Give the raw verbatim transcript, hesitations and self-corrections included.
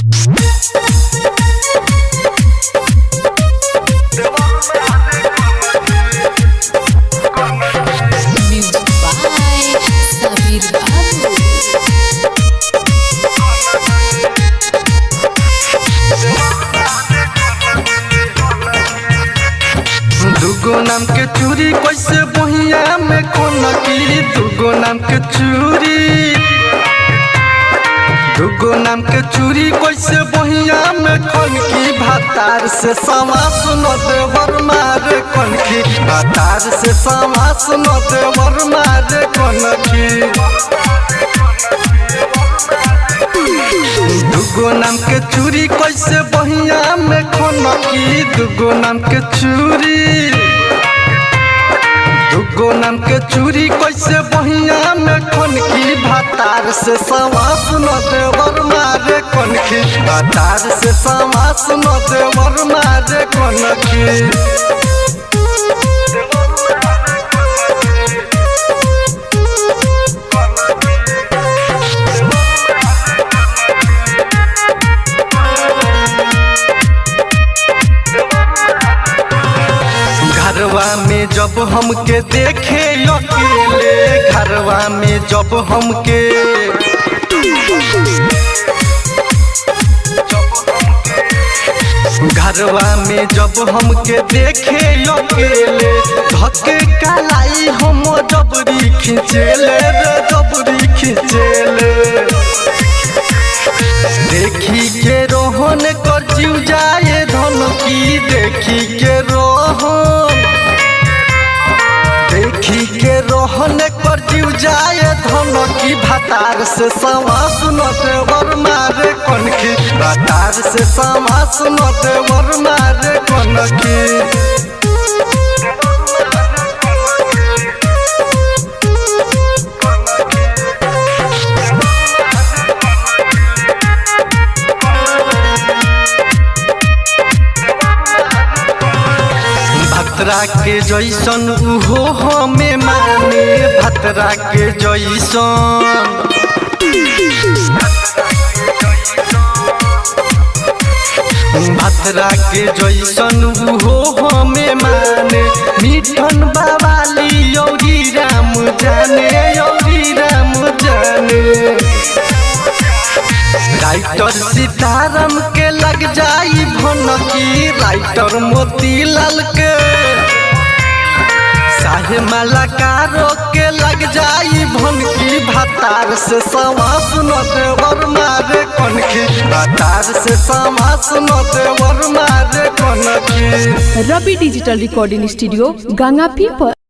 दुगो नाम के चूरी कैसे बहिया में कोनकी दुगो नाम के चूरी दुगो नाम के चूरी कैसे बहिया में कोनकी भातार से समास न देवर मारे कोनकी भातार से समास न देवर मारे कोनकी दुगो नाम के चूरी कैसे बहिया में कोनकी दुगो नाम के चूरी दुगो नाम के चूरी कैसे बहिया में कोनकी भातार से समास न देवर मारे कोनकी भातार से समास न देवर मारे कोनकी घरवा में जब हमके देखे अकेले घरवा में जब हमके घरवा में जब हमके देखे अकेले धक्के कलाई हम जबरी खिंचेले रे जबरी खिंचेले देखी के रोहन कर जीव जाए धनकी देखी के रोहन देखी के रोहन कर जीव जाए धनकी भातार से समास न देवर मारे कोनकी भातार से समास न देवर मारे कोनकी भतरा के जैसन उहो हमें माने भतरा के जैसन भतरा के जैसन उहो हमें माने मिठन बाबाली यौरी राम जाने यौरी राम जाने राइटर सीताराम के लग जाई भनकी राइटर मोतीलाल के साहे मलाकारों के लग जाई भनकी भातार से समास न देवर मारे कोनकी भातार से समास न देवर मारे कोनकी। रवि डिजिटल रिकॉर्डिंग स्टूडियो गंगापी पर।